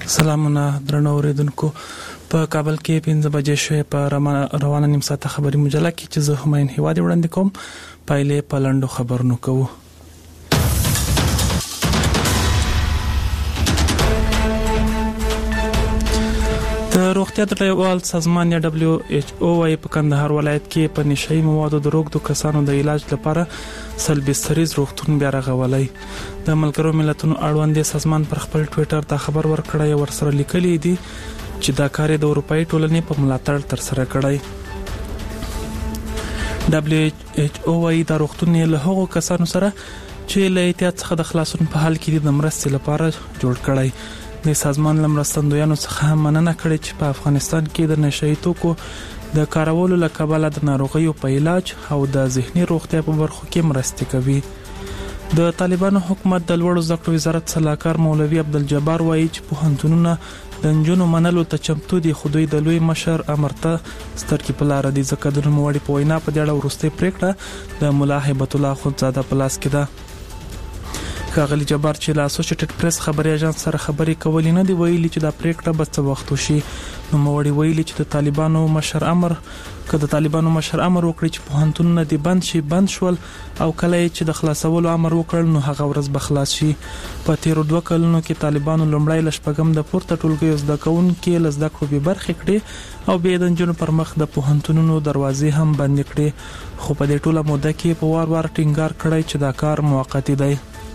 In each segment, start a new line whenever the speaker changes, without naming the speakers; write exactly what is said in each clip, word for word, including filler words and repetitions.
سلامونه درنو اوریدونکو. په کابل کې پنځه بجې شوې په روانه نیم ساعته خبري مجله کې چې زه هماین هیواد وړاندې کوم پایلې په لنډو خبرونو کوو. د روغتیا د نړیوال سازمان یا دبليو ایچ او وايي په کندهار ولایت کې په نشئی موادو د روغتو کسانو د علاج لپاره سلبي سریز روغتون بیا رغولای. د ملګرو ملتونو اړوند سازمان پر خپل ټوئیټر ته خبر ورکړی او ورسره لیکلی دی چې دا کار د اروپאי ټولنې په ملاتړ تر سره کړی. دبليو ایچ او وايي دا روغتون له هغو کسانو سره چې له احتیاط څخه د خلاصون په حال کې د مرستې لپاره جوړ کړی. د سازمان لمرستندویانو څخه مننه کړې چې په افغانستان کې د نشئی توکو د کارولو له کبله د ناروغیو په علاج او د ذهني روغتیا په برخو کې مرستې کوي. د طالبانو حکومت د لوړو زده کړو وزارت صلاحکار مولوي عبدالجبار وایي چې پوهنتونونه د نجونو منلو ته چمتو دي، خو دوی د لوی مشر امر ته سترګې په لار دي، ځکه د نوموړي په وینا په دې اړه وروستۍ پریکړه د ملا هیبت الله خونزاده په لاس کې ده. ښاغلي جبار چې له اسوسییټډ پریس خبري اژانس سره خبري کولې نه دی ویلي چې دا پریکړه به څه وخت وشي. نو موړي ویلي چې د طالبانو مشر امر کله د طالبانو مشر امر وکړي چې پوهنتونونه دې بند شي بند شول او کله چې د خلاصولو امر وکړ نو هغه ورځ به خلاص شي. په تیر دوه کلونو کې طالبانو لومړی لشپګم د پورته ټولګیو زده کوونکو له زده کړو به برخې کړې او به د جنونو پر مخ د پوهنتونونو دروازې هم بند کړې، خو په دې ټوله موده کې په وار وار ټینګار کړی چې دا کار موقتی دی.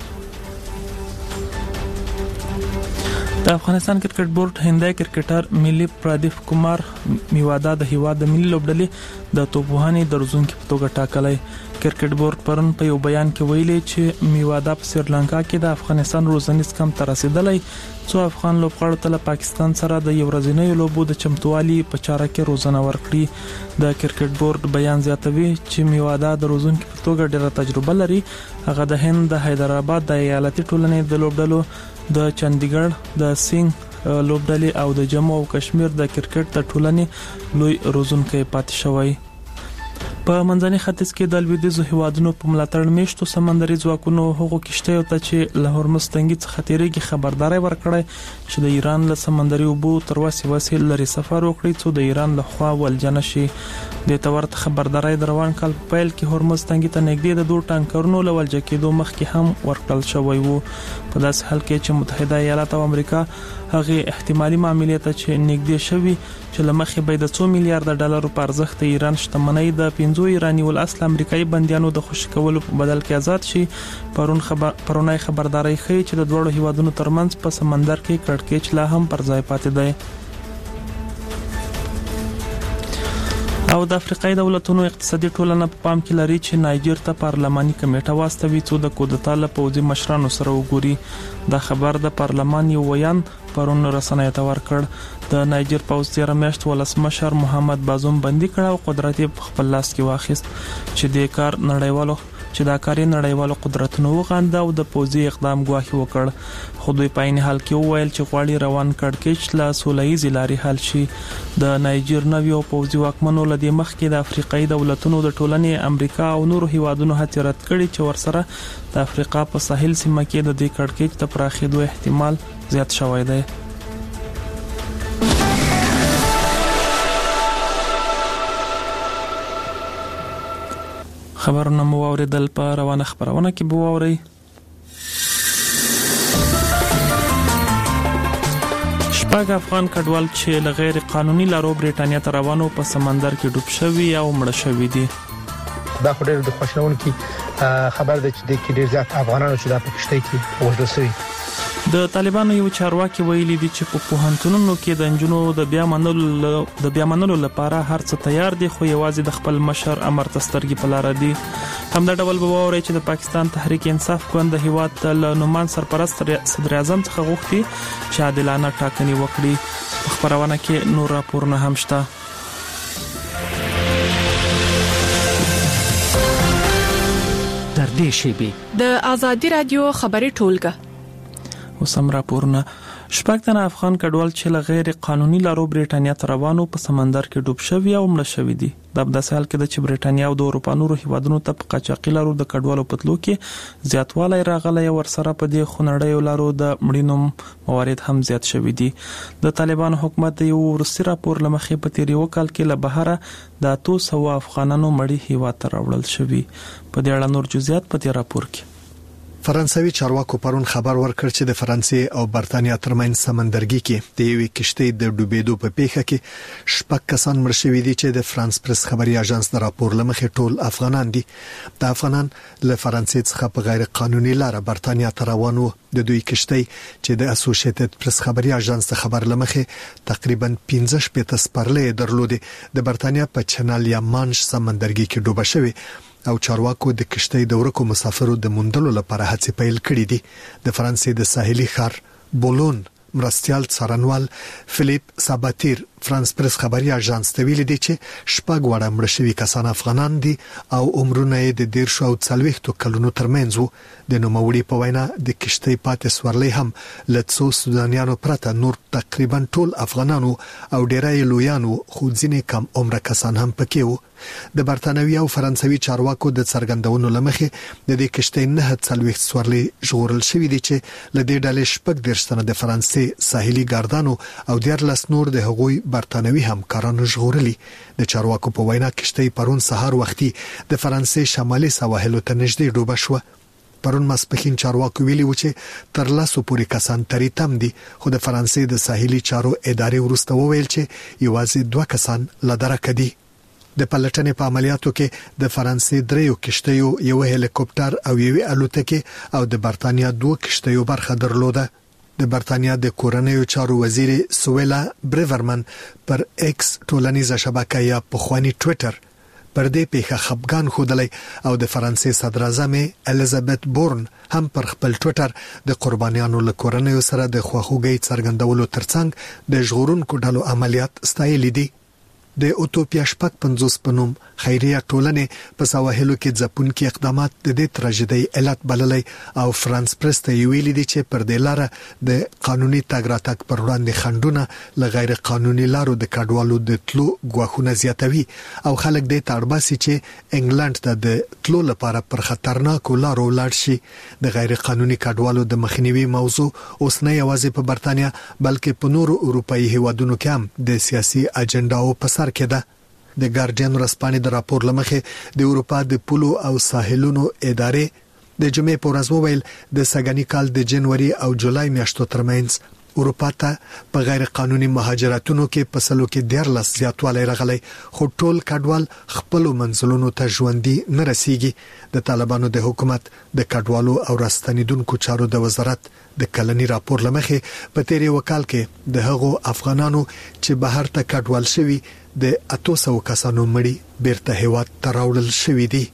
د افغانستان کرکټ بورډ هندای کرکټر ملي پرادیپ کومار میوادا د هیواد د ملي لوبډلې د توپوهانې درزونکو په توګه ټاکلی. کرکټ بورډ پرون په یو بیان کې ویلي چې میوادا په سریلانکا کې د افغانستان روزنیز کم ته رسیدلی، څو افغان لوبغاړو ته له پاکستان سره د یو ورځنیو لوبو د چمتووالي په چاره کې روزنه ورکړي. د کرکټ بورډ بیان زیاتوي چې میوادا د روزونکو په توګه ډېره تجربه لري. هغه د هند د حیدرآباد د ایالتي ټولنې د لوبډلو د چندیګړ د سینګ لوبډلې او د جموں او کشمیر د کرکټ د ټولنې لوی روزونکي پاتې شوی. په منځني ختیځ کې د لویدیځو هیوادونو په ملاتړ میشتو سمندري ځواکونو هغو کشتیو ته چې له هرمز تنګي څخه تیریږي خبرداري ورکړې چې د ایران له سمندري اوبو تر وسې وسې لري سفر وکړي څو د ایران له خوا ولجنه شي. د تورت خبرداري د روان کال په پیل کې هرمز تنګي ته نږدې د دوه ټانکرونو له ولجه کېدو مخکې هم ورکړل شوی وو. په داسې حال کې چې متحده ایالات او امریکا هغه احتمالي معاملې ته چې نږدې شوی چې لمخې به د څو میلیارډ ډالرو په ارزښت ایران شتمنۍ د پنځو ایرانی ول اصل امریکایي بنديانو د خوشی کولو په بدل کې آزاد شي. پرون خبر پرونای خبرداري ښیي چې د دوړو هیوادونو ترمنځ په سمندر کې کړکېچ لا هم پر ځای پاتې دی. او د افریقای دولتونو اقتصادي ټولنه په پام کې لري چې نایجر ته پارلماني کمیټه واستوي څو د کودتا له پوځي مشرانو سره وګوري. دا خبر د پارلمان یو ویان پرون رسنیو ته ورکړ. د نایجر پوځ تیر میاشت ولسمشر محمد بازوم بندي کړ او قدرت په خپل لاس کې واخیست چې د کار نړیوالو چې دا کاری نړیوالو قدرتونو وغانده او د پوځي اقدام ګواهی وکړ. خو دوی په عین حال کې وویل چې غواړي روان کړکېچ لا سوله‌ییز لاري حل شي. د نایجر نویو پوځي واکمنو لدی مخ کې د افریقای دولتونو د ټولنې امریکا او نورو هیوادونو هڅې رد کړي چې ورسره د افریقا په ساحل سیمه کې د دې کړکېچ د پراخېدو احتمال زیات شوی دی. خبرونه مو اوریدل په روانه خبرونه کې بو اوري. شپږ افغان کډوال چې له غیر قانوني لارو برېټانیا ته روانو په سمندر کې ډوب شوي او مړ شوي دي.
دا خو ډېر د خوشاله خبر ده چې د کې ډېر زیات افغانانو چې د پکشته کې وژل شوي.
د طالبانو یو چارواکي ویلي دي چې په پوهنتونونو کې د انجونو د بیا منلو د بیا منلو لپاره هر څه تیار دي، خو یوازې د خپل مشر امر ته سترګې په لار دي. همدا ډول به ووري چې د پاکستان تحریک انصاف ګوند د هیواد له نومان سرپرست صدر اعظم څخه غوښتي چې عادلانه ټاکنې وکړي. په خبرونه کې نور راپورونه هم شته.
در دې شی به د ازادي رادیو خبري ټولګه
وسم راپورونه شپږ تنه افغان کډوال چې له غیر قانوني لارو برېټانیا ته روانو په سمندر کې ډوب شوي او مړه شوي دي. د داسې حال کې د برېټانیا او د اروپا نورو هیوادونو ته په قاچاقي لارو د کډوالو په تلو کې زیاتوالی راغلی ورسره په دې خونړیو لارو د مړینو موارد هم زیات شوي دي. د طالبان حکومت د یو وروستي راپور لمخې په تیر یو کال کې له بهره د اتو سوه افغانانو مړي هیواد ته راوړل شوي. په دې اړه نور جزئیات په دې راپور کې.
فرانسوي چارواکو پرون خبر ورکړ چې د فرانسې او برتانیا ترمنځ سمندرګي کې د یوې کشتۍ د ډوبېدو په پیښه کې شپږ کسان مړ شوي دي چې د فرانس پریس خبري اژانس د راپور لمخې ټول افغانان دي. د افغانان له فرانسې څخه په غیر قانوني لار برتانیا ته روان وو. د دوی کشتۍ چې د اسوسییټډ پریس خبري اژانس د خبر لمخې تقریبا پنځه شپږ سپرلې درلودې د برتانیا په چنل یا مانش سمندرګي کې ډوبه شوې او چارواکو د کشتۍ د ورکو مسافرو د موندلو لپاره هڅې پیل کړې دي. د فرانسې د ساحلي ښار بولون مرستيال څارنوال فلیپ ساباتیر فرانس پریس خبري اژانس ته ویلي دي چې شپږ وړه مړ شوي کسان افغانان دي او عمرونه یې د ډیر شو څلويختو کلونو ترمنځ وو. د نوموړي په وینا د کشتۍ پاتې سورلې هم لڅو سودانیانو پرته نور تقریبا ټول افغانانو او ډیرای لویانو خو ځینې کم عمره کسان هم پکې وو. د برتانوي او فرانسوي چارواکو د څرګندونو لمخې د دې کشتۍ نه څلويخت سورلې ژغورل شوې دي چې لدې ډلې شپږ درشتنه د فرانسې ساحلي ګاردانو او دیارلس نور د هغوی برتانوي همکارانو ژغورلي. د چارواکو په وینا کشتۍ پرون سهار وختي د فرانسې شمالي سواحلو ته نږدې ډوبه شوه. پرون ماسپخین چارواکو ویلي و چې تر لاسو پورې کسان ترې تم دي خو د فرانسې د ساحلي چارو ادارې ورسته وویل چې یوازې دوه کسان لدرکه دي. د پلټنې په عملیاتو کې د فرانسې دریو کشتیو یو هلیکوپټر او یو الوتکه او د برتانیا دوه کشتیو برخه درلوده. د برتانیا د کورنیو چارو وزیر سویلا بریورمن پر ایکس ټولنیزه شبکه یا پخوانی ټوئیټر پر دې پیښه خپګان خوده او د فرانسې صدر اعظم الیزابت بورن هم پر خپل ټوئیټر د قربانیانو له کورنیو سره د خواخوږي څرګندولو ترڅنګ د ژغورونکو ډلو عملیات ستایلي دي. د اوټوپیا شپږ پنځوس په نوم خیریه ټولنې په سواحلو کې ځپونکي اقدامات د دې تراژیدۍ علت بللی او فرانس پریس ته ویلي دي چې پر دې لاره د قانوني تګ راتګ پر وړاندې خنډونه له غیر قانوني لارو د کډوالو د تلو غواخونه زیاتوي او خلک دې تړباسي چې انګلند ته د تلو لپاره پر خطرناکو لارو لاړ شي. د غیر قانوني کډوالو د مخنیوي موضوع اوس نه یوازې په برتانیا بلکې په نورو اروپایي هیوادونو کې هم د سیاسي اجنډاو په سر کې ده. د ګارډین ورځپاڼې د راپور لمخې د اروپا د پولو او ساحلونو ادارې د جمعې په ورځ وویل د سګنی کال د جنوري او جولای میاشتو ترمنځ اروپا ته په غیر قانوني مهاجرتونو کې په سلو کې دیارلس زیاتوالی راغلی خو ټول کډوال خپل منځلونو ته ژوندي نه رسیږي. د طالبانو د حکومت د کډوالو او راستنیدونکو چارو د وزارت د کلنی راپور لمخې په تیر وکال کې د هغو افغانانو چې بهر ته کډوال شوي د اتو سو کسانو مړي بیرته هیواد ته راوړل شوي دي.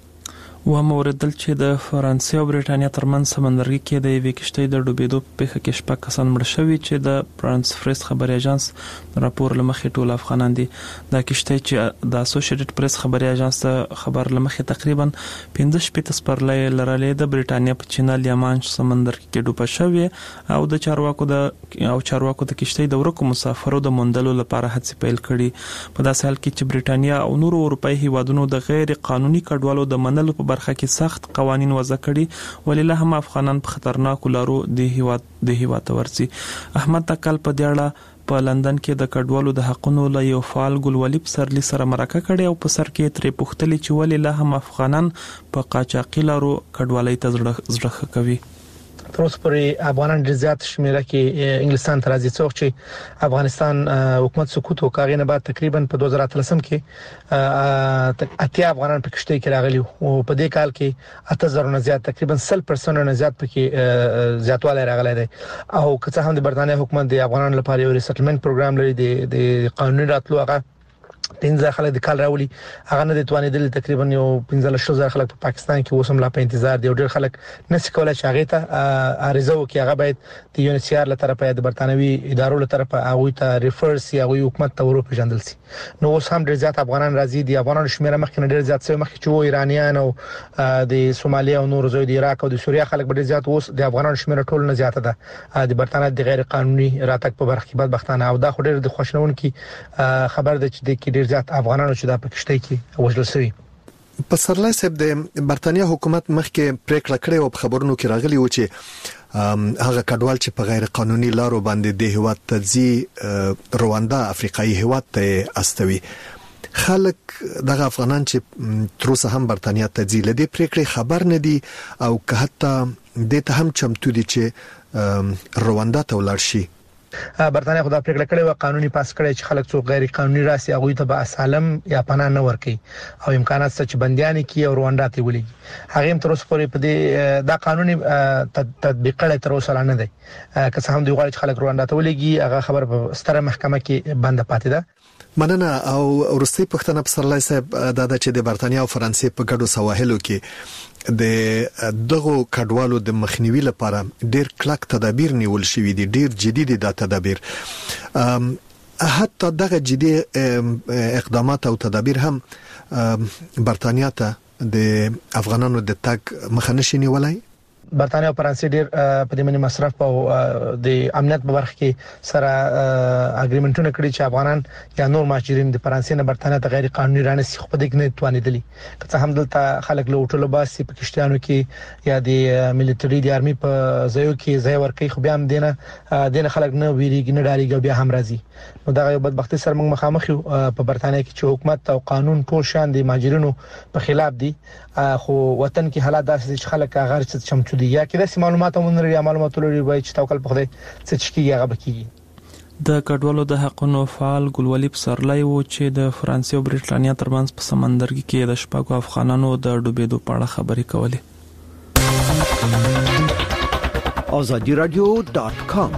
و موردل چې د فرانسې او برېټانیا ترمنځ سمندرګي کې د یوې کشتۍ د ډوبېدو په پیښه کې شپږ کسان مړ شوي چې د فرانس پریس خبري اژانس راپور لمخې ټول افغانان دي. دا کشتۍ چې د اسوسییټډ پریس خبري اژانس خبر لمخې تقریبا پنځه شپږ سپرلې لرلې د برېټانیا په چینل یا مانش سمندر کې ډوبه شوې او د چارواکو د او چارواکو د کشتۍ د ورکو مسافرو د موندلو لپاره هڅې پیل کړي. په داسې حال کې چې برېټانیا او نورو اروپایي هیوادونو د غیر قانوني کډوالو د منلو په برخه کې سخت قوانين وضع کړي ولله هم افغانان په خطرناکو لارو د هیواد د هیواد ورسي. احمد تکل په دیاړه په لندن کې د کډوالو د حقونو له یو فعال ګلولي پسرلی سره مرکه کړي او په سر کې ترې پوښتنه چې ولله هم افغانان په قاچاقي لارو کډوالۍ ته زړه کوي.
تر اوسه پورې افغانان ډېر زیات شمیره کې انګلستان ته راځي څوک چې افغانستان حکومت سقوط وکړي نه بعد تقریبا په دوه زره اتلسم کې اتیا افغانان په کشتۍ کې راغلي او په دې کال کې اته زره نه زیات تقریبا سل پرسنټ نه زیات پکې زیاتوالی راغلی دی او که څه هم د برتانیې حکومت د افغانانو لپاره یو ریسټلمنت پروګرام لري د قانوني راتلو هغه پنځه خلک د کال راولي هغه نه د توانیدل تقریبا یو پنځه لس زره خلک په پاکستان کې اوسم لا په انتظار دي او ډېر خلک نس کولای چې هغه ته عریضه وکړي هغه باید د یو ان ایچ سی آر له طرفه د برتانوي ادارو له طرفه هغه ته ریفر سي هغه حکومت ته ورو پیژندل سي نو اوس هم ډېر زیات افغانان راځي دي افغانانو شمیره مخکې ډېر زیات شوی مخکې چې ایرانیان او د سومالیا او نور زوی د عراق او د سوریه خلک ډېر زیات اوس د افغانانو شمیره ټول نه زیاته ده د برتانیې د غیر قانوني راتګ په برخه کې بدبختانه او دا خو ډېر د خوشنون کې خبر ده چې د کې ډېر زیات افغانانو چې د پکشته کې وژل شوی
په سرلای صاحب د برتانیا حکومت مخکې پریکړه کړې او په خبرونو کې راغلی و چې هغه کډوال چې په غیر قانوني لارو باندې د هیواد ته ځي رواندا افریقایي هیواد ته استوي خلک دغه افغانان چې تر اوسه هم برتانیا ته ځي لدې پریکړې خبر نه دي او که حتی د ته هم چمتو دي چې رواندا ته ولاړ شي
برتانیا خو دا پریکړه کړې و قانوني پاس کړي چې خلک څو غیر قانوني راسي هغه ته به اسالم یا پناه نه ورکي او امکانات څه چې بنديان کی او رواندا ته ولي هغه هم تر اوسه پورې په دې دا قانوني تطبیق کړي تر اوسه نه دی که څه هم دی غواړي چې خلک رواندا ته ولېږي هغه خبر په ستره محکمه کې بند پاتې ده
مننه او روسي پښتنه په سرلای صاحب دا چې د برتانیا او فرانسې په ګډو سواحلو کې د دغه کډوالو د مخنیوي لپاره ډېر کلک تدابیر نیول شوې دي ډېر جدي دي دا تدابیر حتی دغه جدي اقدامات او تدابیر هم برتانیا ته د افغانانو د تګ مخه نشي نیولای
برتانیا او فرانسې ډېر په دې باندې مصرف او د امنیت په برخه کې سره اګریمنټونه کړی چې افغانان یا نور مهاجرین د فرانسې نه برتانیا ته غیر قانوني رانسي خو په دې کې نه توانیدلی که څه هم دلته خلک له هوټلو باسي په کشتیانو کې یا د ملټری د ارمي په ځایو کې ځای ورکي خو بیا هم دینه دینه خلک نه ویریږي نه ډاریږي بیا هم راځي نو دا یو بدبختی سره موږ مخامخ یو په برتانیا کې چې حکومت او قانون ټول شان د مهاجرینو په خلاف دي خو وطن کې حالات داسې چې خلک هغه چې چمچو دي یا کې د معلومات مونږ لري معلومات لري وای چې توکل په خدای څه چې کیږي هغه بکیږي
د کډوالو د حقونو فعال ګلولي پسرلای و چې د فرانسې او برېټانیا ترمنځ په سمندرګي کې د شپږو افغانانو د ډوبېدو په اړه خبرې کولې
azadi radio dot com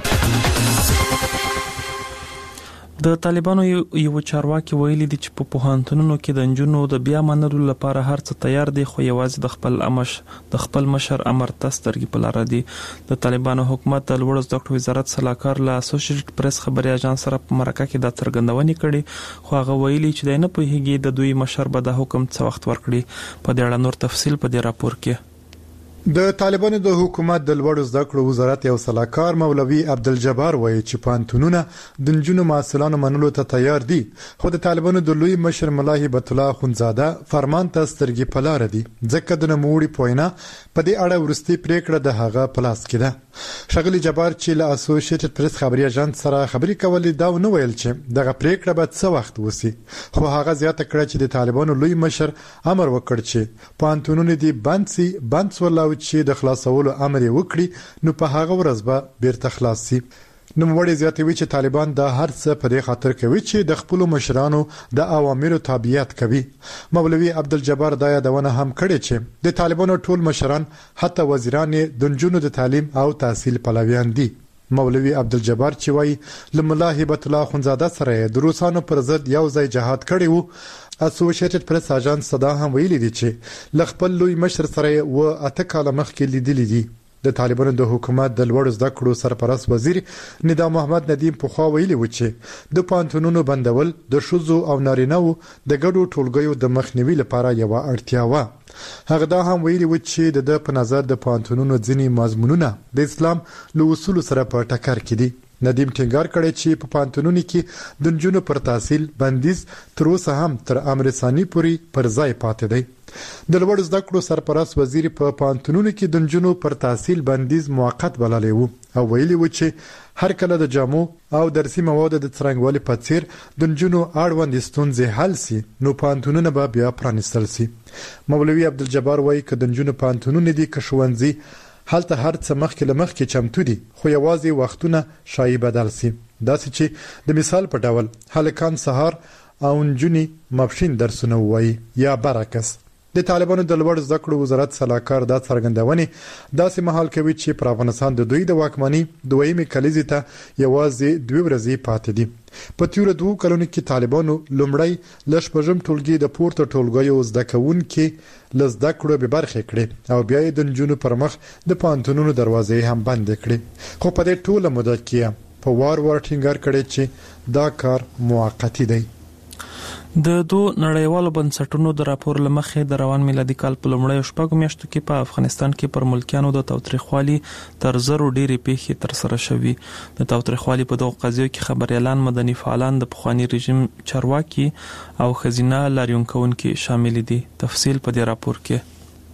د طالبانو یو چارواکي ویلي دي چې په پوهنتونونو کې د نجونو د بیا منلو لپاره هر څه تیار دي خو یوازې د خپل امش د خپل مشر امر تسترګي په لار دي د طالبانو حکومت د لوړ زده کړو وزارت صلاحکار له اسوسییټډ پریس خبري اژانس سره په مرکه کې د څرګندونې کړي خو هغه ویلي چې د نه په هیګي د دوی مشر به د حکم څه وخت ورکړي په دې اړه نور تفصیل په دې راپور کې
د طالبانو د حکومت د لوړ زده کړو وزارت یو صلاحکار مولوي عبدالجبار وایي چې پانتونونه د نجونو محصلانو منلو ته تیار دي خو د طالبانو د لوی مشر ملا هیبت الله خونزاده فرمان ته سترګې په لار دي ځکه د نوموړي پوینا په دې اړه ورستي پریکړه د هغه پلاس کې ده شغلی جبار چې له اسوسییټډ پریس خبري اژانس سره خبري کولې دا نو ویل چې دغه پریکړه به څه وخت وسی خو هغه زیاته کړه چې د طالبانو لوی مشر امر وکړ چې پانتونونه دي بند سي بند سول چې د خلاصولو امر وکړي نو په هغه ورځ به بیرته خلاص شي نو وړي زیاتوي چې طالبان دا هر څه په دې خاطر کوي چې د خپل مشرانو د اوامرو تابعیت کوي مولوي عبدالجبار دا یادونه هم کړې چې د طالبانو ټول مشران حتی وزیران د نجونو د تعلیم او تحصیل پلویان دي مولوي عبدالجبار چې وایي لملا هیبت الله خونزاده سره د روسانو پر ضد یو ځای جهاد کړی وو اسوسییټډ پریس اژانس صدا هم ویلي دي چې لخپل لوی مشر سره و اته کاله مخکې لیدلې دي د طالبانو د حکومت د لوړ زده کړو سرپرست وزیر ندا محمد ندیم په خوا ویلي و چې د پانتونونو بندول د شوزو او نارینهو د ګډو ټولګیو د مخنیوي لپاره یو اړتیا و هغه دا هم ویلي و چې د په نظر د پانتونونو ځینی مضمونونه د اسلام له اصول سره په ټکر کې دي ندیم ټینګار کړی چې په پانتونونو کې د نجونو پر تحصیل بندیز تر اوسه هم تر امر ثاني پورې پر ځای پاتې دی د لوړ زده کړو سرپرست وزیر په پانتونونو کې د نجونو پر تحصیل بندیز موقت بللی وو او ویلي و چې هر کله د جامو او درسي مواد د څرنګوالي په څیر د نجونو اړوند ستونزې حل سي نو پانتونونه به بیا پرانیستل سي مولوي عبدالجبار وایي چې د نجونو پانتونونه دي که ښوونځي حالته هر څه مخکې لمخکې چمتو دي خو یوازې وختونه شایي بدل سي داسې چې د مثال په ډول هلکان سهار او نجونې ماپښین درسونه وایي یا برعکس د طالبانو د لوړ زده کړو وزارت سلاکار دا څرګندونه داسې مهال کوي چې پر افغانستان د دوی د واکمنۍ دویمه کلیزې ته یوازې دوه ورځې پاتې دي. په تیر دوه کلونو کې طالبانو لومړی لشپږم ټولګي د پورته ټولګیو زده کوونکي لزده کړو به برخه کړي او بیا د نجونو پر مخ د پانتونونو دروازې هم بند کړي. خو په دې ټوله موده کې په وار وار ټینګار کړي چې دا کار موقتی دی.
د دوه نړیوالو بنسټونو د راپور لمخې د روان میلادي کال په لومړیو شپږو میاشتو کې په افغانستان کې پر ملکیانو د تاوتریخوالي تر زرو ډېرې پیښې تر سره شوي. د تاوتریخوالي په دغو قضیو کې خبريالان، مدني فعالان، د پخوانی رژیم چارواکي او خزینه لاریون کوونکي شامل دي. تفصیل په دې راپور کې.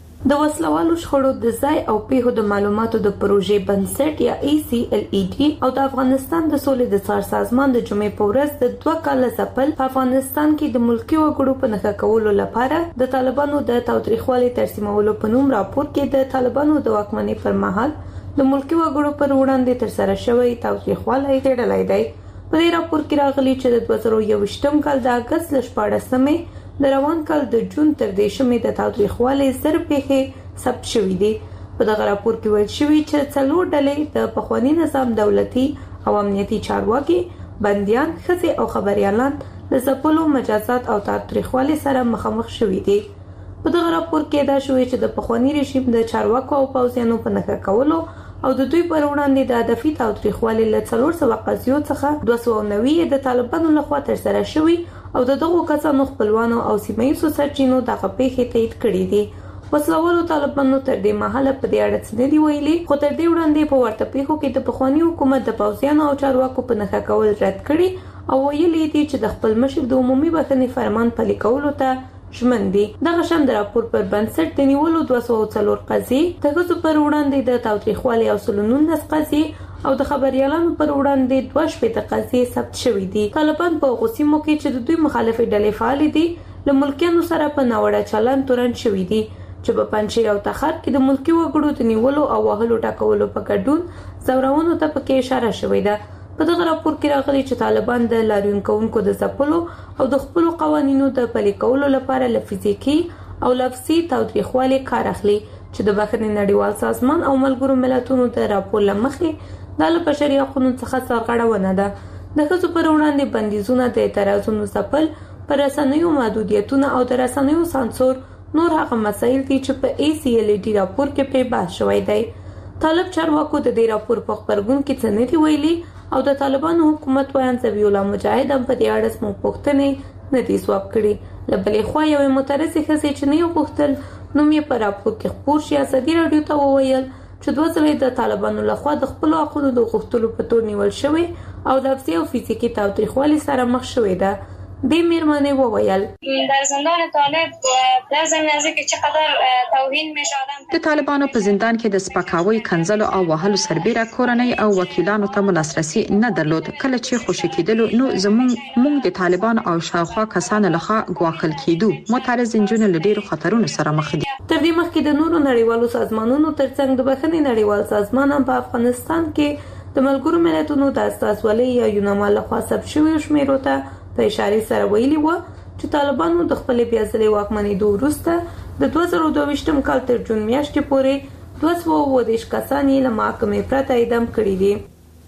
د وسلوالو شخړو د ځای او پیښو د معلوماتو د پروژې بنسټ یا ای سی ال ای ډي او د افغانستان د سولې د څار سازمان د جمعې په ورځ د دوه کال ځپل په افغانستان کې د ملکی وګړو په نښه کولو لپاره د طالبانو د تاوتریخوالي ترسیمولو په نوم راپور کې د طالبانو د واکمنۍ پر مهال د ملکی وګړو پر وړاندې تر سره شوی تاوتریخوالي څېړل دی. په دې راپور کې راغلي چې د دوه زره یوویشتم کال د اگست ل شپاړسمې د روان کال د جون تر دیشمې د تاوتریخوالي زر پیښې ثبت شوې دي. په دغه راپور کې ویل شوی چې څلور ډلې د پخوانی نظام دولتي او امنیتي چارواکي، بنديان، ښځې او خبريالان د ځپلو، مجازات او تاوتریخوالي سره مخامخ شوي دي. په دغه راپور کې دا شوی چې د پخوانی رژیم د چارواکو او پوځیانو په نښه کولو او د دوی پر وړاندې د هدفي تاوتریخوالي له څلور سوه قضیو څخه دوه سوه نوي د طالبانو لخوا ترسره شوي او د دغو کسانو خپلوانو او سیمه ییزو سرچینو دغه پیښې تایید کړي دي. وسلوالو طالبانو تر دې مهاله په دې اړه څه نه دي ویلي، خو تر دې وړاندې په ورته پیښو کې د پخواني حکومت د پوځیانو او چارواکو په نښه کول رد کړي او ویلي دي چې د خپل مشر د عمومي بخښنې فرمان پلي کولو ته ژمن دي. دغه شان د راپور پر بنسټ د نیولو دوه سوه څلور قضیې، د ښځو پر وړاندې د تاوتریخوالي او سلو نولس قضیې او د خبريالانو پر وړاندې دوه شپېته قضیې ثبت شوي دي. طالبان په هغو سیمو کې چې د دوی مخالفې ډلې فعالې دي له ملکیانو سره په ناوړه چلند تورن شوي دي چې په پنجشیر او تخار کې د ملکی وګړو د نیولو او وهلو ټاکولو په ګډون زورونو ته پکې اشاره شوې ده. په دغه راپور کې راغلي چې طالبان د لاریون کوونکو د ځپلو او د خپلو قوانینو د پلي کولو لپاره له فزیکي او لفظي تاوتریخوالي کار اخلي چې د بخښنې نړیوال سازمان او ملګرو ملتونو د راپور له مخې د بشري حقوقو څخه سرغړونه ده. د ښځو پر وړاندې بندیزونه، د اعتراضونو ځپل، پر رسنیو محدودیتونه او د رسنیو سانسور نور هغه مسایل دي چې په ای سی ال ډي راپور کې پرې بحث شوی دی. طالب چارواکو د دې راپور په خبرګون کې څه نه دي ویلي او د طالبانو حکومت ویان ذبیح الله مجاهد هم په دې اړه زموږ پوښتنې نه دي ځواب کړي. له بلې خوا یوې معترضې ښځې چې نه یې غوښتل نوم یې په راپور کې خپور شي، ازادي راډیو ته وویل چې دوه ځلې د طالبانو لخوا د خپلو حقونو د غوښتلو په تور نیول شوی او لفظي او فزیکي تاوتریخوالي سره مخ شوی ده. دې میرمنې وویل
در زندان طالب در زمینه کې چقدر توهین میشه.
د طالبانو په زندان کې د سپکاوي، کنځلو او وهلو سربېره کورنۍ او وکیلانو ته لاسرسي نه درلود. کله چې خوشی کېدلو نو زموږ موږ د طالبانو او شاوخوا کسانو لخوا ګواښل کېدو. معترض نجونې له ډېرو خطرونو سره مخ دي.
تر دې مخکې د نورو نړیوالو سازمانونو ترڅنګ د بخښنې نړیوال سازمان هم په افغانستان کې د ملګرو ملتونو د استازولۍ یا یوناما لخوا ثبت شویو شمیرو ته په اشاره سره ویلي و چې طالبانو د خپل بیا ځلې واکمنېدو وروسته د دوه زره دوه ویشتم کال تر جون میاشتې پورې دوه سوه اووه دېرش کسان یې له محاکمې پرته اعدام کړي دي.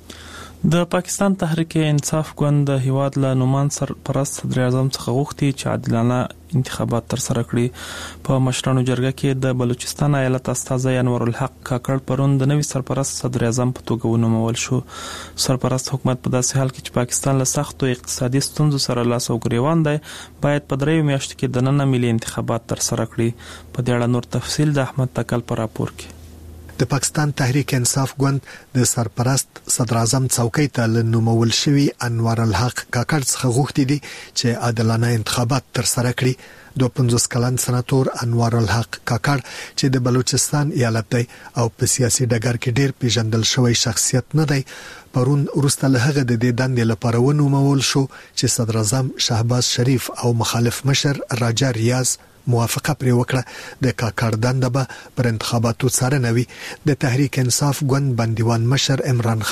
د پاکستان تحریک انصاف ګوند د هیواد له نومان سرپرست صدر اعظم څخه غوښتي چې عادلانه انتخابات تر سره کړي. په مشرانو جرګه کې د بلوچستان ایالت استازی انور الحق کاکړ پرون د نوي سرپرست صدر اعظم په توګه ونومول شو. سرپرست حکومت په داسې حال کې چې پاکستان له سختو اقتصادي ستونزو سره لاس او ګریوان دی باید په دریو میاشتو کې دننه ملي انتخابات تر سره کړي. په دې اړه نور تفصیل د احمد تکل په راپور کې.
د پاکستان تحریک انصاف ګوند د سرپرست صدر اعظم څوکۍ ته لنومول شوی انور الحق کاکړ څخه غوښتي دي چې عادلانه انتخابات تر سره کړي. دوه پنځوس کلن سناتور انور الحق کاکړ چې د بلوچستان ایالت دی او په سیاسي ډګر کې ډیر پیژندل شوی شخصیت نه دی، پرون وروسته له هغه د دې دندې لپاره ونومول شو چې صدر اعظم شهباز شریف او مخالف مشر راجا ریاض موافقه پرې وکړه. د کاکړ دنده به پر انتخاباتو څارنه وي. د تحریک انصاف ګوند بندیوان مشر عمران خان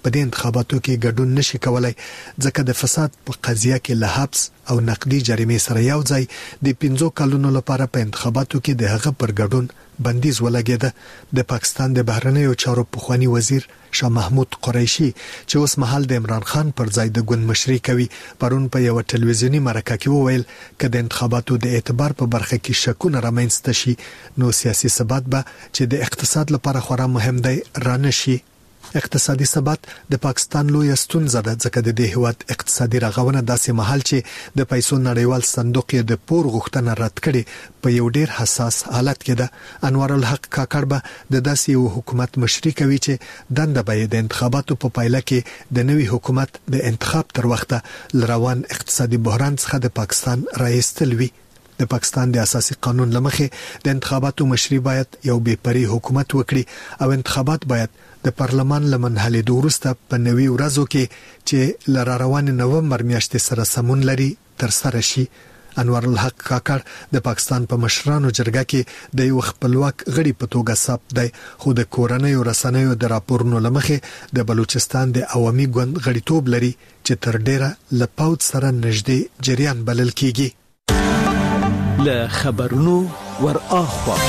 په دې انتخاباتو کې ګډون نشي کولای ځکه د فساد په قضیه کې له حبس او نقدي جریمې سره یو ځای د پنځو کلونو لپاره په انتخاباتو کې د هغه پر ګډون بندیز ولګېده. د پاکستان د بهرنیو چارو پخوانی وزیر شاه محمود قریشي چې اوس مهال د عمران خان پر ځای د ګوند مشري کوي پرون په یو ټلویزیونی مرکه کې وویل چې د انتخاباتو د اعتبار په برخه کې شکونه رامنځته شي نو سیاسي ثبات به چې د اقتصاد لپاره خورا مهم دی رانشي. اقتصادي ثبات د پاکستان لوی ستونزه ده ځکه د دې هیواد اقتصادي رغونه داسې مهال چې د پیسو نړیوال صندوق یې د پور غوښتنه رد کړي په یو ډیر حساس حالت کې ده. انوار الحق کاکړ به د داسې یو حکومت مشري کوي چې دنده به د انتخاباتو په پایله کې د نوي حکومت د انتخاب تر وخته لروان اقتصادي بحران څخه د پاکستان راایستل وي. د پاکستان د اساسي قانون لمخې د انتخاباتو مشري باید یو بې پرې حکومت وکړي او انتخابات باید د پارلمان لمنحلې وروسته په نوي ورځو کې چې لاره روان نومبر میاشتې سره سمون لري تر سره شي. انوار الحق کاکړ د پاکستان په مشرانو جرګه کې د یو خپلواک غړي په توګه ثبت دی خو د کورنۍ رسنیو د راپورونو لمخې د بلوچستان د عوامي ګوند غړیتوب لري چې تر ډیره له پاوت سره نږدې جریان بلل کیږي.
له خبرونو ور اخوا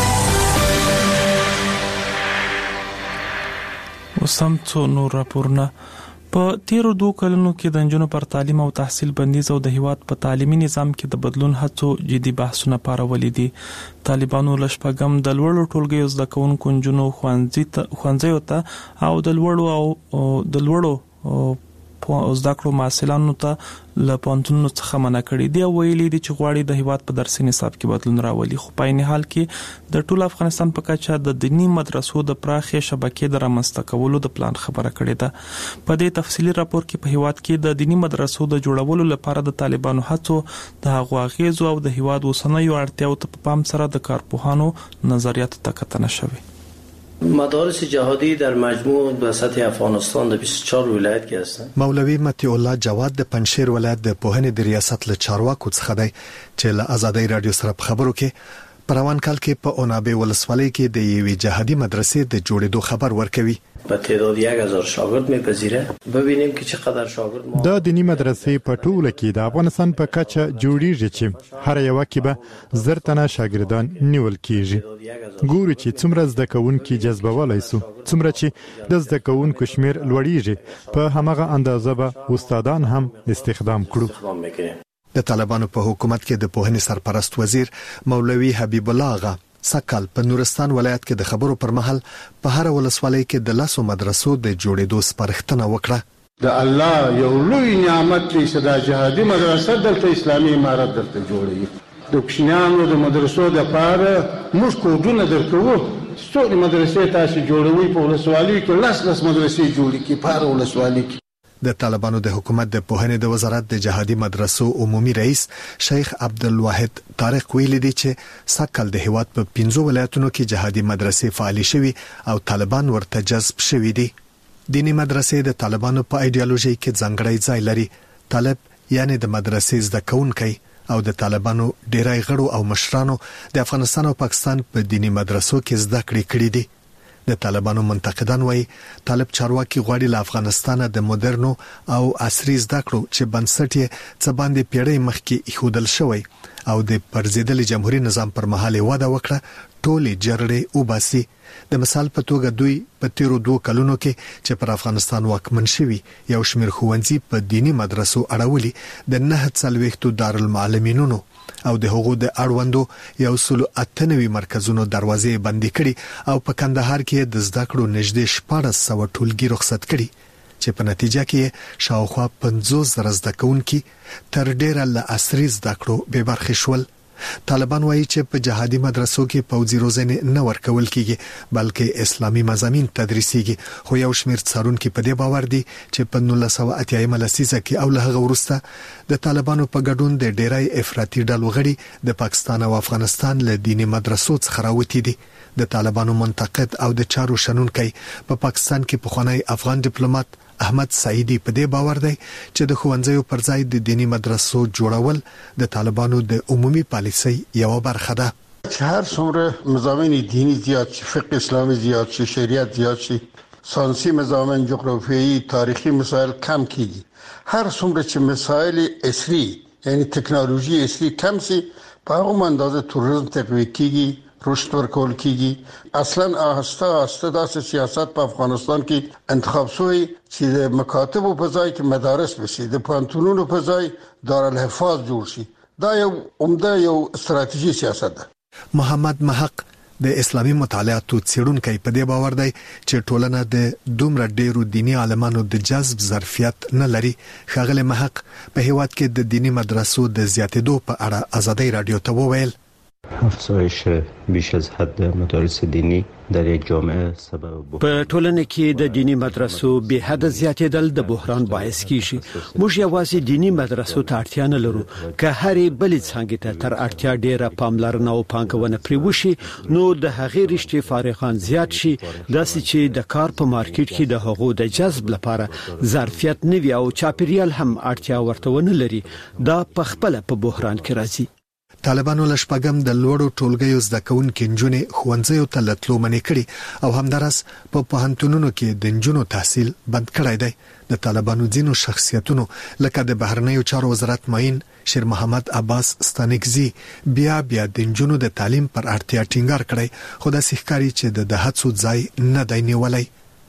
وسم څو نور راپورونه. په تیرو دوه کلونو کې د نجونو پر تعلیم او تحصیل بندیز او د هیواد په تعلیمي نظام کې د بدلون هڅو جدي بحثونه پارولې دي. طالبانو لشپګم د لوړو ټولګیو زده کوونکو نجونو خوانځي ته او د لوړو او د لوړو زده کړو محصلانو ته له پانتونو څخه منع کړي دي او ویلي دي چې غواړي د هیواد په درسي نصاب کې بدلون راولي. خو په عین حال کې د ټول افغانستان په کچه د دینی مدرسو د پراخې شبکې د رامنځته کولو د پلان خبره کړې ده. په دې تفصیلی راپور کې په هیواد کې د دینی مدرسو د جوړولو لپاره د طالبانو هڅو د هغو اغیزو او د هیواد اوسنیو اړتیاو ته په پام سره د کارپوهانو نظریاتو ته کتنه شوې.
مدارس جهادی در مجموع به سطح افغانستان د بیست و چهار ولایت کې هستند.
مولوی مطیع الله جواد د پنځشیر ولایت د پوهنې د ریاست له چارواکو څخه دی چې له آزادۍ رادیو سره په خبرو کې په روان کال کې په اونابه ولسوالۍ کې د یوې جهادي مدرسې د جوړېدو خبر ورکوي.
به تعداد یک هزار شاگرد میپذیره. ببینیم که چقدر شاگرد ما
دا دینی مدرسې په ټوله کې د افغانستان په کچه جوړیږي چې هر یو کې به زر تنه شاګردان نیول کیږي. ګورو چې څومره زده کوونکي جذبولای سو څومره چې د زده کوونکو شمیر لوړیږي په همغه اندازه به استادان هم استخدام کړو.
د طالبانو په حکومت کې د پوهنې سرپرست وزیر مولوی حبیب الله آغا سکل په نورستان ولایت کې د خبرو پر مهال په هر ولسوالۍ کې د لاسو مدرسو د جوړېدو سپارښتنه وکړه.
د الله یو لوی نعمت دی چې د جهادي مدرسه دلته اسلامي امارت دلته جوړوي. د کوچنیانو د مدرسو د پاره موږ کوډونه درکوو. څو مدرسې تاسو جوړوي په ولسوالۍ کې لاس لاس مدرسې جوړې کی په ولسوالۍ کې.
د طالبانو د حکومت د پوهنې د وزارت د جهادي مدرسو عمومي رئیس شیخ عبدالواحد طارق ویلي دی چې سکل د هیواد په پنځو ولایتونو کې جهادي مدرسې فعال شوي او طالبان ورته جذب شوي دي. دینی مدرسې د طالبانو په ایدئولوژي کې ځانګړی ځای لري. طالب یعنی د مدرسې زده کوونکی او د طالبانو ډیری غړو او مشرانو د افغانستان او پاکستان په دینی مدرسو کې زده کړې کړې دي. د طالبانو منتقدان وایي طالب چارواکي غواړي له افغانستان د مدرنو او عصري زده کړو چې بنسټ یې څه باندې پیړۍ مخکې ایښودل شوی او د پرځېدلي جمهوریت نظام پر مهال وعده وکړه ټولې جرړې وباسي. د مثال په توګه دوی په تیرو دوه کلونو کې چې پر افغانستان واکمن شوي یو شمېر ښوونځي په دینی مدرسو اړولي د نه څلوېښتو دارالمعلمینونو او د هغو د اړوندو یو سل اتنوي مرکزونو دروازې بندي کړي او په کندهار کې د زده کړو نږدې شپاړس سوه ټولګي رخصت کړي چې په نتیجه کې شاوخوا پنځوس زره زده کوونکي تر ډیره له عصري زده کړو بې برخې شول. طالبان وایي چې په جهادي مدرسو کې پوځي روزنه نه ورکول کیږي بلکې اسلامي مضامین تدریسيږي. خو یو شمېر څارونکو په دې باور دي چې په نولس سوه اتیا لسیزه کې او له هغه وروسته د طالبانو په ګډون د ډیری افراطي ډلو غړي د پاکستان او افغانستان له دینی مدرسو څخه راوتی دي. د طالبانو منتقد او د چارو شنونکي په پاکستان کې پخوانی افغان ډیپلوماټ احمد سعیدی په دې باور دی چې د ښوونځیو پر ځای د دینی مدرسو جوړول د طالبانو د عمومي پالیسۍ یو برخه ده.
چې هر څومره مضامین دینی زیات شي، فقه اسلامي زیات شي، شریعت زیات شي، ساينسي مضامین، جغرافیایي، تاریخي مسایل کم کیږي. هر څومره چې مسایل عصري یعنی ټکنالوژي عصري کم سي، په هغه اندازه توریزم تقویه کیږي، رشد ورکول کیږي. اصلا آهسته آهسته داسې سیاست په افغانستان کې انتخاب شوی چې د مکاتبو په ځای کې مدارس بشي، د پوهنتونونو په ځای دارالحفاظ جوړ شي. دا یو عمده یو استراتیژي سیاست ده.
محمد محق د اسلامي مطالعاتو څېړونکی په دې باور دی چې ټولنه د دومره ډیرو دینی عالمانو د جذب ظرفیت نه لري. ښاغلی محق په هیواد کې د دینی مدرسو د زیاتېدو په اړه ازادۍ رادیو ته وویل:
افزایش بیش از حد مدارس دینی در یک جامعه سبب
په ټولنه کې د دینی مدرسو به حد زیاتېدل د بحران باعث کیږي. موږ یوازې دینی مدرسو ته اړتیا نه لرو، که هرې بلې څنګه ته تر اړتیا ډیره پاملرنه او پانګونه پرې وشي نو د هغې رښتې فارغان زیات شي، داسې چې د کار په مارکیټ کې د هغو د جذب لپاره ظرفیت نه وي او چاپیریال هم اړتیا ورته ونه لري. دا په خپل په بحران کې راځي.
طالبانو لشپګم د لوړو ټولګیو زده کوونکو نجونې ښوونځیو ته لتلو منې کړي او همدارس په پوهنتونونو کې د نجونو تحصیل بند کړی دی. د طالبانو ځینو شخصیتونو لکه د بهرنیو چارو وزارت معین شیر محمد عباس ستانکزی بیا بیا د نجونو د تعلیم پر اړتیا ټینګار کړی، خو د ښکاری چې د هڅو ځای نه دی نیولای.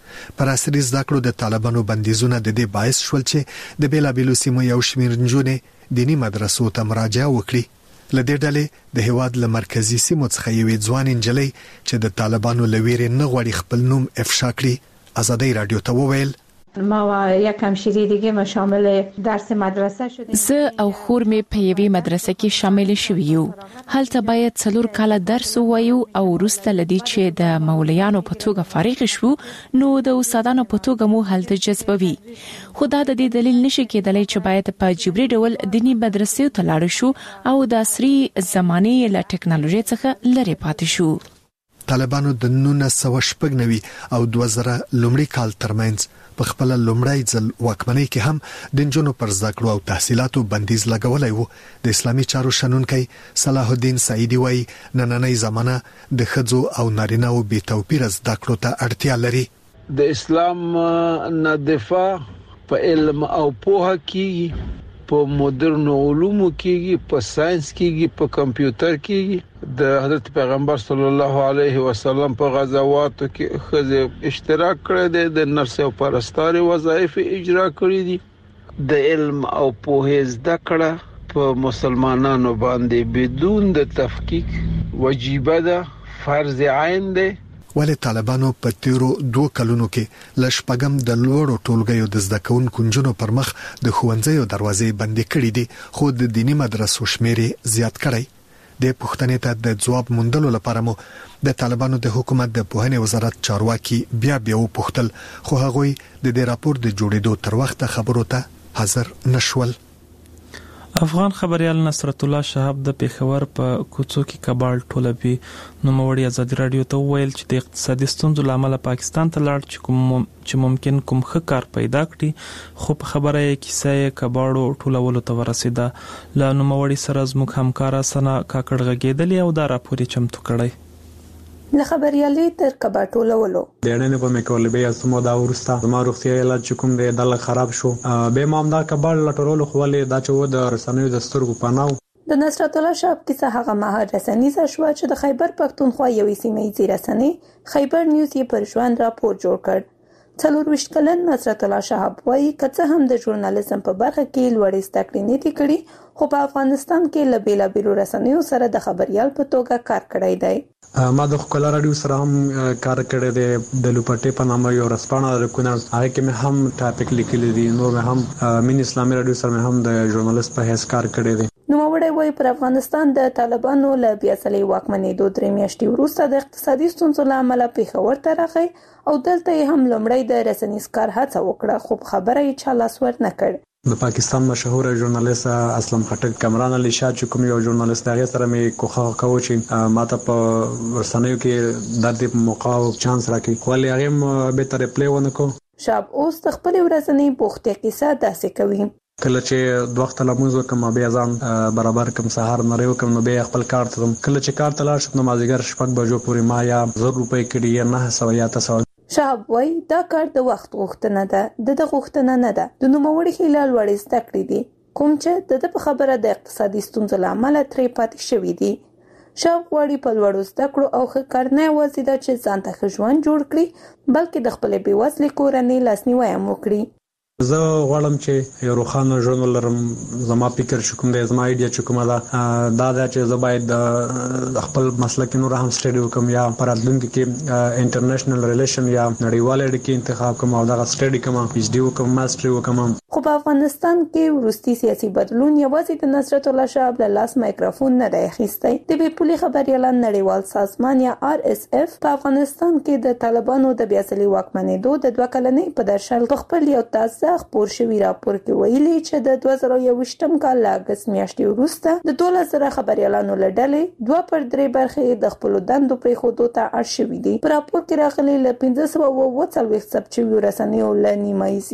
پر عصري زده کړو د طالبانو بندیزونه د دې باعث شول چې د بیلابیلو سیمو یو شمېر نجونې دینی مدرسو ته مراجعه وکړي. لدې ډلې د هیواد له مرکزی سیمو څخه یوې ځوان نجلۍ چې د طالبانو لویرې نه غوړي خپل نوم افشا کړي ازادۍ رادیو ته وویل:
ما یک همشیری دیگه ما شامل درس مدرسه شدیم.
زه او خور می په یوې مدرسه کې شامل شوي یو. هلته باید څلور کاله درس ووایو او وروسته لدی چې د مولیانو په توګه فارغ شو نو د استادانو په توګه مو هلته جذبوي. خو دا د دې دلیل نشي کېدلی چې باید په جبري ډول دینی مدرسې ته لاړ شو او د عصري زمانې له ټکنالوژي څخه لري پاتې شو.
طالبانو د نولس سوه شپږ نوي او دوه زره لومړي کال ترمنځ په خپل لومړی ځل واکمنۍ کې هم د نجونو پر زده کړو او تحصیلاتو بندیز لګولای وو. د اسلامي چارو شنونکي صلاح الدین سعیدی وایي نننۍ زمانه د ښځو او نارینه‌و بې توپیره زده کړو ته اړتیا لري.
د اسلام نه دفاع په علم او پوهه کې، په مدرن علومو کې، په ساينس کې، په کمپیوټر کې د حضرت پیغمبر صلی الله علیه وسلم په غزواتو کې خزه اشتراک کړی دی، د نرس او پرستاري وظایف اجرا کړی دي. د علم او پوهه زده کړه په مسلمانانو باندې بدون د تفکیک واجب ده، فرض عین ده.
ولې طالبانو په تیرو دوه کلونو کې لشپګم د لوړو ټولګیو د زده کوونکو نجونو پر مخ د ښوونځیو دروازې بندې کړې دي، خو د دینی مدرسو شمېر زیات کړی. د پښتنې ته د جواب موندلو لپاره مو د طالبانو د حکومت د پوهنې وزارت چارواکي بیا بیا وپوښتل، خو هغوی د دې راپور د جوړېدو تر وخته خبرو ته حاضر نشول.
افغان خبريال نصرت الله شهاب د پیښور په کوڅو کې کباړ ټولوي. نو موړي ازادي رادیو ته ویل چې د اقتصادي ستونزو لامل پاکستان ته لاړ چې کوم چې ممکن کوم ښه کار پیدا کړي، خو په خبره یې کیسه یې کباړو ټولولو ته ورسیده. له نو موړي سره زموږ همکار سنا کاکړ غږیدلی او دا راپور یې چمتو کړی.
له خبريالي تر کباټولولو
د اړنې په میکول به اسمو دا ورسته زما روغتیا علاج کوم دی دل خراب شو به مام دا کباړ لټرول خو ولې دا چې و د رسنیو د سترګو پناو.
د نصرت الله شاب کیسه هغه مهال رسنیزه شو چې د خیبر پښتونخوا یوې سیمې رسنۍ خیبر نیوز یې پر ژوند راپور جوړ کړ. څلور ویشت کلن نصرت الله شهاب وایي کڅه هم د ژورنالیزم په برخه کې لوړې زده کړې نه دي کړې، خو په افغانستان کې له بیلابیلو رسنیو سره د خبريال په توګه کار کړی دی.
ما د خپل رادیو سره هم کار کړی دی، د لوپټې په نامه یو رسپانه د کونړ هغه کې مې هم ټاپک لیکلی دی، نو مې هم مين اسلامي رادیو سره مې هم د ژورنالیست په حیث کار کړی دی.
نو وړي وای پر افغانستان د طالبانو له بیاصلې واکمنېدو درې میاشتې وروسته د اقتصادي ستونزو له امله پیښور ته راغی او دلته هم لومړی د رسنیز کار هڅه وکړه، خو خبره یې چا لاس ور نه کړ.
د پاکستان مشهور ژورنالیست اسلم خټک کمران علي شاه چې کوم یو ژورنالیست هغه سره مې کوخه کوو چې ماته په ورسنیو کې د دې موقع او چانس راکړي، خو هغه به تر پلی ونه کو.
شاب اوس د خپل ورځنی بوختي کیسه داسې کوي.
کله چې دوه وخت لمونځ وکم بیا ځان برابر کوم سهار نه وکم نو بیا خپل کار ته کله چې کار ته لاړ شم نو مازیګر شپږ بجو پورې ما یا زر روپۍ کړي یا نه سو یا تاسو.
شهاب وای دا کار د وخت غوښتنه ده د د غوښتنه نه ده د نوموړي هلال وړې زده کړې دي کوم چې د په خبره د اقتصادي ستونزو لامل ترې پاتې شوې دي شهاب غواړي په لوړو زده کړو او ښه کار نه یوازې دا چې ځان ته ښه ژوند جوړ کړي بلکې د خپلې بېوزلې کورنۍ لاسنیوی هم وکړي.
زه غواړم چې یو روښانه ژوند ولرم. زما فکر چې کوم دی زما ایډیا چې کومه ده دا ده چې زه باید د خپل مسلک نور هم سټډي وکم یا په راتلونکي کې انټرنیشنل ریلیشن یا نړیوال اړیکې انتخاب کوم او دا سټډي کوم پی ایچ ډي وکم ماستري وکم.
خو په افغانستان کې وروستي سیاسي بدلون یوازې د نصرت الله شهاب له لاس مایکروفون نه دی اخیستی. د بې پولي خبريالان نړیوال سازمان یا آر اس اف په افغانستان کې د طالبانو د بیاصلي واکمنېدو د دوه کلنۍ په درشل خپل یو تازه خپور شوی راپور کې ویلي چې د دوه زره یوویشتم کال له اګست میاشتې وروسته د دولس زره خبريالانو له ډلې دوه پر درې برخې د خپلو دندو پرېښودو ته اړ شوي دي. په راپور کې راغلي له پنځه سوه اووه څلوېښت ثبت شویو رسنیو له نیمایي